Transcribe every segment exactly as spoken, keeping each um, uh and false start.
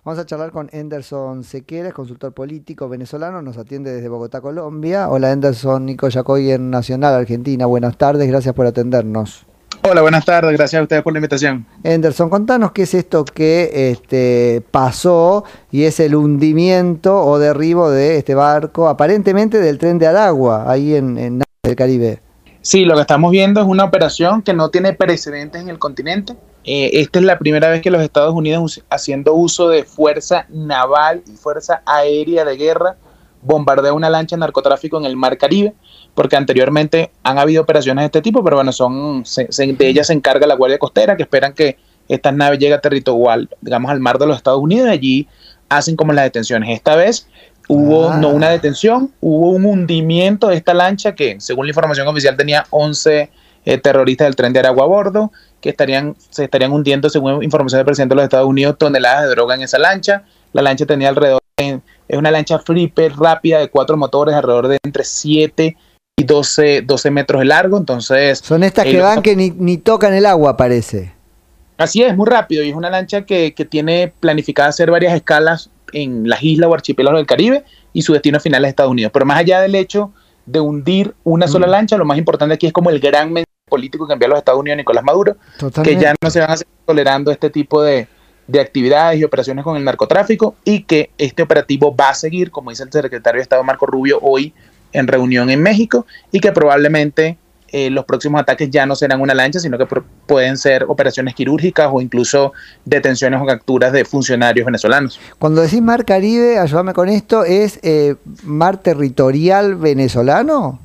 Vamos a charlar con Enderson Sequeira, consultor político venezolano, nos atiende desde Bogotá, Colombia. Hola Enderson, Nico Yacoy en Nacional, Argentina. Buenas tardes, gracias por atendernos. Hola, buenas tardes, gracias a ustedes por la invitación. Enderson, contanos qué es esto que este, pasó y es el hundimiento o derribo de este barco, aparentemente del Tren de Aragua, ahí en, en el Caribe. Sí, lo que estamos viendo es una operación que no tiene precedentes en el continente. Eh, esta es la primera vez que los Estados Unidos, haciendo uso de fuerza naval y fuerza aérea de guerra, bombardea una lancha de narcotráfico en el Mar Caribe, porque anteriormente han habido operaciones de este tipo, pero bueno, son se, se, de ellas se encarga la Guardia Costera, que esperan que estas naves lleguen a territorial, digamos, al mar de los Estados Unidos, y allí hacen como las detenciones. Esta vez hubo ah. no una detención, hubo un hundimiento de esta lancha que, según la información oficial, tenía once eh, terroristas del Tren de Aragua a bordo, que estarían, se estarían hundiendo, según información del presidente de los Estados Unidos, toneladas de droga en esa lancha. La lancha tenía alrededor, de, es una lancha flipper rápida de cuatro motores, alrededor de entre siete y doce metros de largo. Entonces son estas que van que ni, ni tocan el agua, parece. Así es, muy rápido, y es una lancha que, que tiene planificada hacer varias escalas en las islas o archipiélagos del Caribe, y su destino final es Estados Unidos. Pero más allá del hecho de hundir una sola mm. lancha, lo más importante aquí es como el gran mensaje político que envía a los Estados Unidos a Nicolás Maduro, Totalmente. que ya no se van a seguir tolerando este tipo de, de actividades y operaciones con el narcotráfico, y que este operativo va a seguir, como dice el secretario de Estado Marco Rubio hoy en reunión en México, y que probablemente eh, los próximos ataques ya no serán una lancha, sino que pueden ser operaciones quirúrgicas o incluso detenciones o capturas de funcionarios venezolanos. Cuando decís mar Caribe, ayúdame con esto, ¿es eh, mar territorial venezolano?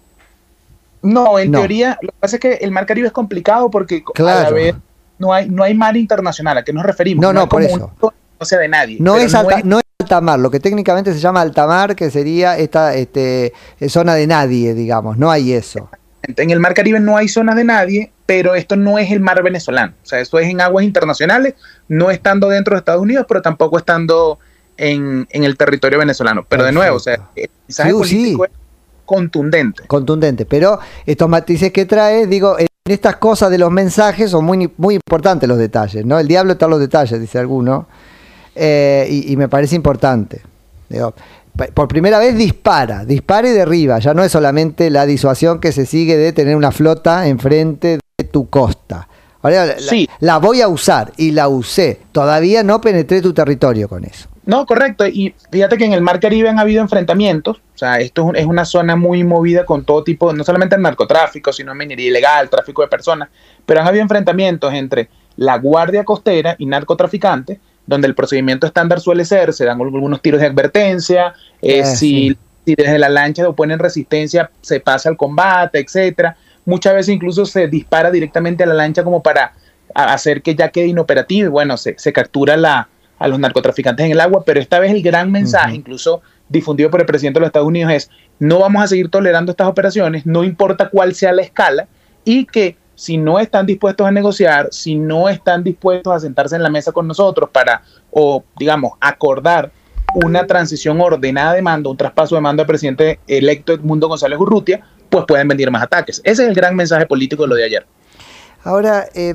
No, en no. teoría, lo que pasa es que el mar Caribe es complicado porque claro. a la vez no hay, no hay mar internacional. ¿A qué nos referimos? No, no, no por eso. Un, no sea de nadie. No es, alta, no, es... no es alta mar, lo que técnicamente se llama alta mar, que sería esta este, zona de nadie, digamos. No hay eso. En el mar Caribe no hay zonas de nadie, pero esto no es el mar venezolano. O sea, esto es en aguas internacionales, no estando dentro de Estados Unidos, pero tampoco estando en, en el territorio venezolano. Pero Perfecto. de nuevo, o sea, el mensaje sí, político sí. es contundente. Contundente, pero estos matices que trae, digo, en estas cosas de los mensajes son muy, muy importantes los detalles, ¿no? El diablo está en los detalles, dice alguno, eh, y, y me parece importante. Digo, por primera vez dispara, dispara y derriba, ya no es solamente la disuasión que se sigue de tener una flota enfrente de tu costa. Ahora, sí. la, la voy a usar y la usé, todavía no penetré tu territorio con eso. No, correcto, y fíjate que en el mar Caribe han habido enfrentamientos, o sea, esto es una zona muy movida con todo tipo, no solamente el narcotráfico, sino minería ilegal, tráfico de personas, pero han habido enfrentamientos entre la Guardia Costera y narcotraficantes, donde el procedimiento estándar suele ser, se dan algunos tiros de advertencia, eh, sí, si, sí. si desde la lancha oponen resistencia, se pasa al combate, etcétera. Muchas veces incluso se dispara directamente a la lancha como para hacer que ya quede inoperativo, y bueno, se, se captura la a los narcotraficantes en el agua, pero esta vez el gran mensaje, uh-huh. incluso difundido por el presidente de los Estados Unidos, es: no vamos a seguir tolerando estas operaciones, no importa cuál sea la escala, y que si no están dispuestos a negociar, si no están dispuestos a sentarse en la mesa con nosotros para, o digamos, acordar una transición ordenada de mando, un traspaso de mando al presidente electo Edmundo González Urrutia, pues pueden venir más ataques. Ese es el gran mensaje político de lo de ayer. Ahora, eh,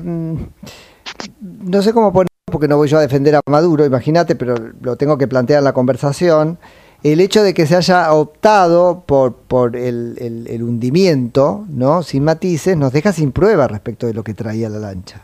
no sé cómo poner, porque no voy yo a defender a Maduro, imagínate, pero lo tengo que plantear en la conversación. El hecho de que se haya optado por, por el, el, el hundimiento, ¿no? Sin matices, nos deja sin prueba respecto de lo que traía la lancha.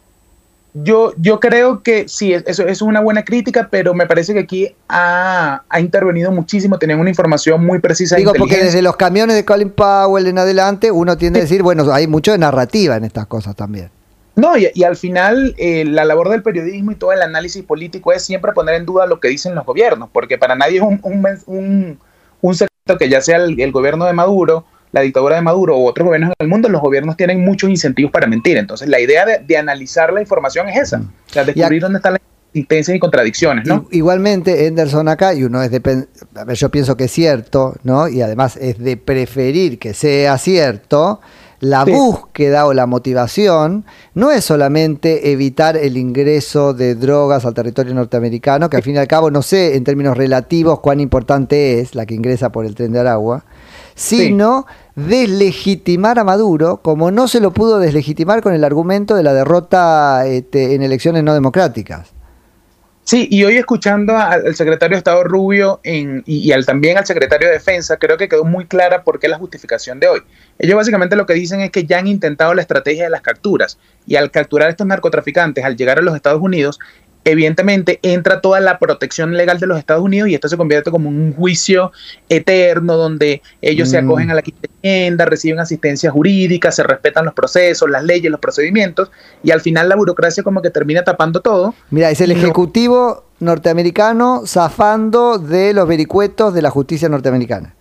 Yo, yo creo que sí, eso, eso es una buena crítica, pero me parece que aquí ha, ha intervenido muchísimo, tenían una información muy precisa. Digo, porque desde los camiones de Colin Powell en adelante, uno tiende a decir, bueno, hay mucho de narrativa en estas cosas también. No, y, y al final eh, la labor del periodismo y todo el análisis político es siempre poner en duda lo que dicen los gobiernos, porque para nadie es un, un, un, un secreto que ya sea el, el gobierno de Maduro, la dictadura de Maduro u otros gobiernos en el mundo, los gobiernos tienen muchos incentivos para mentir. Entonces la idea de, de analizar la información es esa, o sea, descubrir dónde están las inconsistencias y contradicciones, ¿no? Igualmente, Enderson, acá, y uno es de, a ver, yo pienso que es cierto, ¿no? Y además es de preferir que sea cierto. La sí. búsqueda o la motivación no es solamente evitar el ingreso de drogas al territorio norteamericano, que al fin y al cabo no sé en términos relativos cuán importante es la que ingresa por el Tren de Aragua, sino sí. deslegitimar a Maduro, como no se lo pudo deslegitimar con el argumento de la derrota este, en elecciones no democráticas. Sí, y hoy escuchando al, al secretario de Estado Rubio en, y, y al, también al secretario de Defensa, creo que quedó muy clara por qué la justificación de hoy. Ellos básicamente lo que dicen es que ya han intentado la estrategia de las capturas, y al capturar a estos narcotraficantes, al llegar a los Estados Unidos, evidentemente entra toda la protección legal de los Estados Unidos y esto se convierte como un juicio eterno donde ellos mm. se acogen a la quinta enmienda, reciben asistencia jurídica, se respetan los procesos, las leyes, los procedimientos y al final la burocracia como que termina tapando todo. Mira, es el ejecutivo norteamericano zafando de los vericuetos de la justicia norteamericana.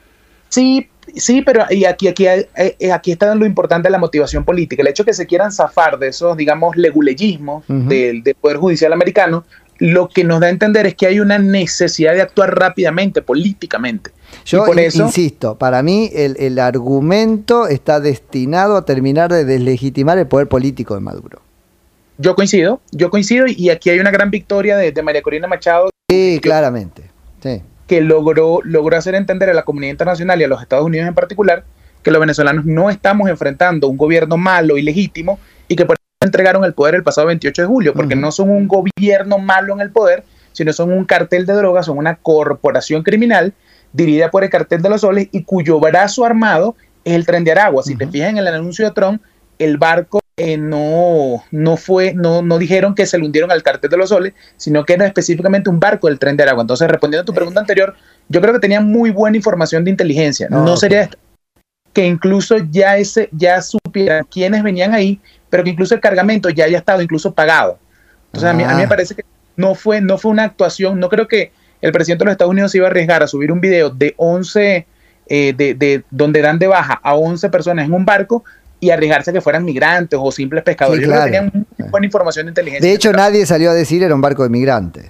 Sí, sí, pero y aquí, aquí, aquí está lo importante de la motivación política. El hecho de que se quieran zafar de esos, digamos, leguleyismos uh-huh. del, del Poder Judicial americano, lo que nos da a entender es que hay una necesidad de actuar rápidamente, políticamente. Yo y por eso, insisto, para mí el, el argumento está destinado a terminar de deslegitimar el poder político de Maduro. Yo coincido, yo coincido y aquí hay una gran victoria de, de María Corina Machado. Sí, yo, claramente, sí. que logró, logró hacer entender a la comunidad internacional y a los Estados Unidos en particular que los venezolanos no estamos enfrentando un gobierno malo, ilegítimo, y que por eso entregaron el poder el pasado veintiocho de julio, porque uh-huh. no son un gobierno malo en el poder, sino son un cartel de drogas, son una corporación criminal dirigida por el Cartel de los Soles y cuyo brazo armado es el Tren de Aragua. Si uh-huh. te fijas en el anuncio de Trump, el barco eh, no, no fue, no, no dijeron que se le hundieron al Cartel de los Soles, sino que era específicamente un barco del Tren de Aragua. Entonces, respondiendo a tu pregunta anterior, yo creo que tenían muy buena información de inteligencia. No, no sería okay. que incluso ya ese, ya supieran quiénes venían ahí, pero que incluso el cargamento ya haya estado incluso pagado. Entonces, ah. a, mí, a mí me parece que no fue, no fue una actuación, no creo que el presidente de los Estados Unidos se iba a arriesgar a subir un video de once, eh, de, de, donde dan de baja a once personas en un barco, y arriesgarse a que fueran migrantes o simples pescadores. Sí, claro. Yo creo que tenían muy buena información de inteligencia. De hecho, nadie salió a decir era un barco de migrantes.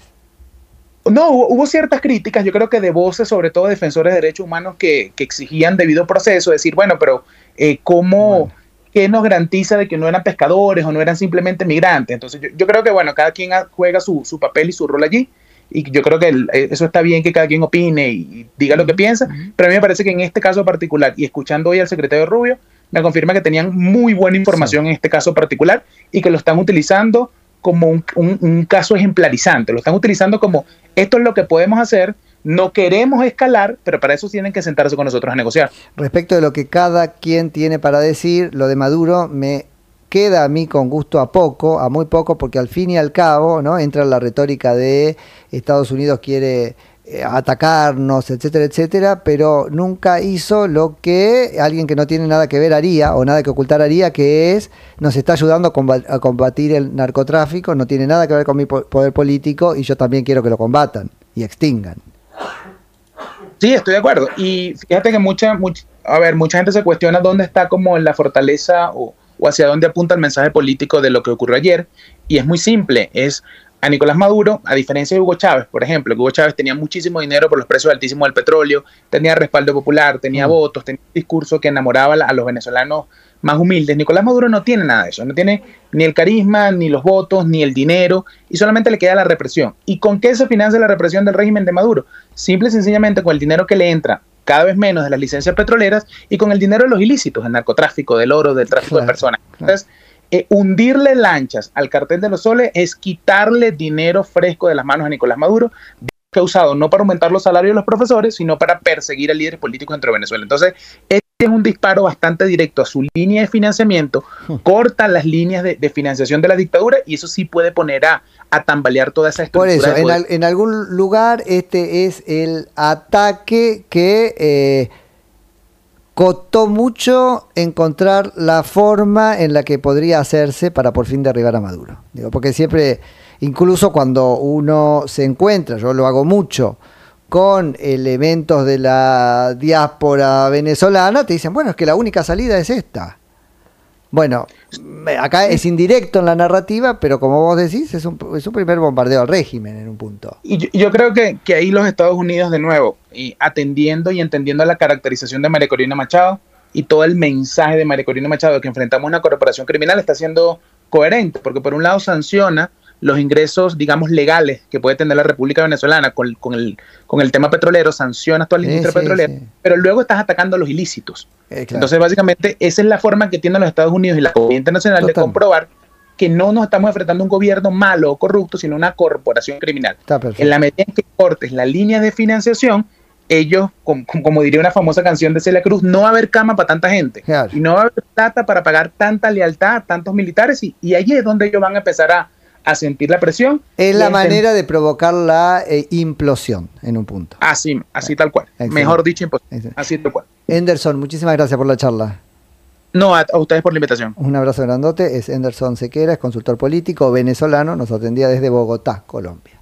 No, hubo, hubo ciertas críticas, yo creo que de voces, sobre todo defensores de derechos humanos, que, que exigían debido proceso, decir, bueno, pero eh, ¿cómo, bueno. qué nos garantiza de que no eran pescadores o no eran simplemente migrantes? Entonces yo, yo creo que, bueno, cada quien juega su, su papel y su rol allí, y yo creo que el, eso está bien que cada quien opine y diga lo que piensa, pero a mí me parece que en este caso particular, y escuchando hoy al secretario Rubio, me confirma que tenían muy buena información sí. en este caso particular y que lo están utilizando como un, un, un caso ejemplarizante, lo están utilizando como esto es lo que podemos hacer, no queremos escalar, pero para eso tienen que sentarse con nosotros a negociar. Respecto de lo que cada quien tiene para decir, lo de Maduro me queda a mí con gusto a poco, a muy poco, porque al fin y al cabo, ¿no?, entra la retórica de Estados Unidos quiere atacarnos, etcétera, etcétera, pero nunca hizo lo que alguien que no tiene nada que ver haría, o nada que ocultar haría, que es, nos está ayudando a, combat a combatir el narcotráfico, no tiene nada que ver con mi po poder político, y yo también quiero que lo combatan y extingan. Sí, estoy de acuerdo, y fíjate que mucha, mucha, a ver, mucha gente se cuestiona dónde está como la fortaleza o, o hacia dónde apunta el mensaje político de lo que ocurrió ayer, y es muy simple, es a Nicolás Maduro, a diferencia de Hugo Chávez, por ejemplo, que Hugo Chávez tenía muchísimo dinero por los precios altísimos del petróleo, tenía respaldo popular, tenía mm. votos, tenía un discurso que enamoraba a los venezolanos más humildes. Nicolás Maduro no tiene nada de eso, no tiene ni el carisma, ni los votos, ni el dinero, y solamente le queda la represión. ¿Y con qué se financia la represión del régimen de Maduro? Simple y sencillamente con el dinero que le entra cada vez menos de las licencias petroleras y con el dinero de los ilícitos, del narcotráfico, del oro, del tráfico claro, de personas. Entonces, claro. Eh, hundirle lanchas al Cartel de los Soles es quitarle dinero fresco de las manos a Nicolás Maduro, que ha usado no para aumentar los salarios de los profesores, sino para perseguir a líderes políticos dentro de Venezuela. Entonces, este es un disparo bastante directo a su línea de financiamiento, corta las líneas de, de financiación de la dictadura y eso sí puede poner a, a tambalear toda esa estructura. Por eso, en, al, en algún lugar este es el ataque que... Eh, costó mucho encontrar la forma en la que podría hacerse para por fin derribar a Maduro. Digo, porque siempre, incluso cuando uno se encuentra, yo lo hago mucho, con elementos de la diáspora venezolana, te dicen, bueno, es que la única salida es esta. Bueno, acá es indirecto en la narrativa, pero como vos decís, es un, es un primer bombardeo al régimen en un punto. Y yo, yo creo que, que ahí los Estados Unidos, de nuevo, y atendiendo y entendiendo la caracterización de María Corina Machado y todo el mensaje de María Corina Machado de que enfrentamos una corporación criminal, está siendo coherente, porque por un lado sanciona los ingresos, digamos, legales que puede tener la República Venezolana con, con, el, con el tema petrolero, sancionas toda la sí, industria sí, petrolera, sí. pero luego estás atacando a los ilícitos. Eh, claro. Entonces, básicamente, esa es la forma que tienen los Estados Unidos y la comunidad internacional Total. de comprobar que no nos estamos enfrentando a un gobierno malo o corrupto, sino a una corporación criminal. En la medida en que cortes la línea de financiación, ellos, como, como diría una famosa canción de Celia Cruz, no va a haber cama para tanta gente, claro, y no va a haber plata para pagar tanta lealtad a tantos militares, y, y allí es donde ellos van a empezar a, a sentir la presión. Es la manera de provocar la eh, implosión en un punto. Así, así tal cual. Excelente. Mejor dicho, imposible. Así tal cual. Anderson, muchísimas gracias por la charla. No, a, a ustedes por la invitación. Un abrazo grandote. Es Anderson Sequera, es consultor político venezolano, nos atendía desde Bogotá, Colombia.